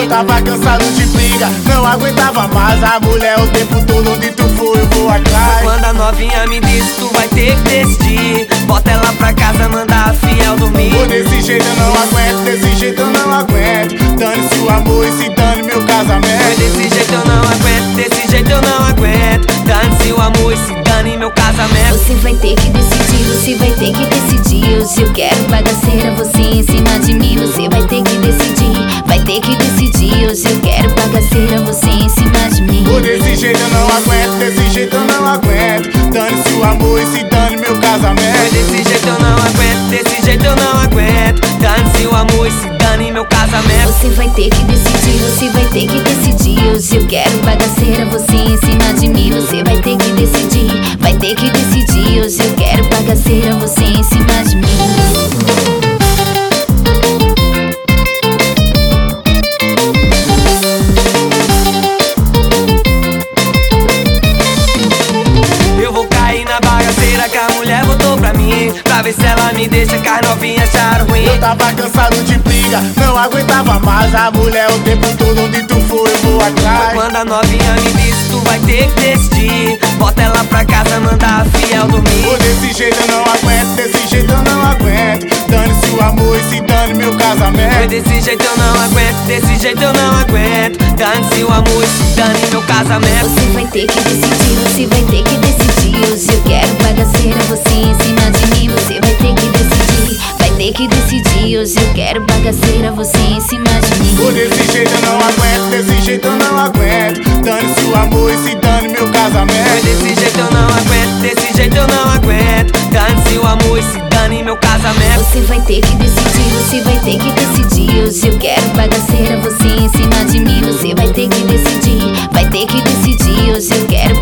Eu tava cansado de briga, não aguentava mais a mulher o tempo todo. Onde tu for eu vou atrás. Quando a novinha me disse tu vai ter que decidir, bota ela pra casa, manda a fiel dormir. Pô, desse jeito eu não aguento, desse jeito eu não aguento. Dane-se o amor e se dane meu casamento. Desse jeito eu não aguento, desse jeito eu não aguento. Dane-se o amor e se dane meu casamento. Você vai ter que decidir, você vai ter que decidir. Hoje eu quero bagaceira, você em cima de mim. Você vai ter que decidir, vai ter que decidir. Hoje eu quero bagaceira, você em cima de mim. Pô, desse jeito eu não aguento, desse jeito eu não aguento. Dane-se o amor e se dane meu casamento. Desse jeito eu não aguento, desse jeito eu não aguento. Dane-se o amor e se dane meu casamento. Você vai ter que decidir, você vai ter que decidir. Hoje eu quero bagaceira, você em cima de mim. Você vai ter que decidir, vai ter que decidir. Hoje eu quero bagaceira, você em cima de mim. Que a mulher voltou pra mim, pra ver se ela me deixa, que as novinhas acharam ruim. Eu tava cansado de briga, não aguentava mais a mulher o tempo todo. Onde tu for eu vou atrás. Quando a novinha me disse tu vai ter que decidir, bota ela pra casa, manda a fiel dormir. Pô, desse jeito eu não aguento, desse jeito eu não aguento. Dane-se o amor e se dane meu casamento. Desse jeito eu não aguento, desse jeito eu não aguento. Dane-se o amor e se dane meu casamento. Você vai ter que decidir, você vai ter que decidir. Hoje eu quero bagaceira, você em cima de mim. Você vai ter que decidir, vai ter que decidir. Hoje eu quero bagaceira, você em cima de mim. Pô, desse jeito eu não aguento, desse jeito eu não aguento. Dane-se o amor e se dane meu casamento. Desse jeito eu não aguento, desse jeito eu não aguento. Dane-se o amor e se dane meu casamento. Você vai ter que decidir, você vai ter que decidir. Hoje eu quero bagaceira, você em cima de mim. Você vai ter que decidir, vai ter que decidir. Hoje eu quero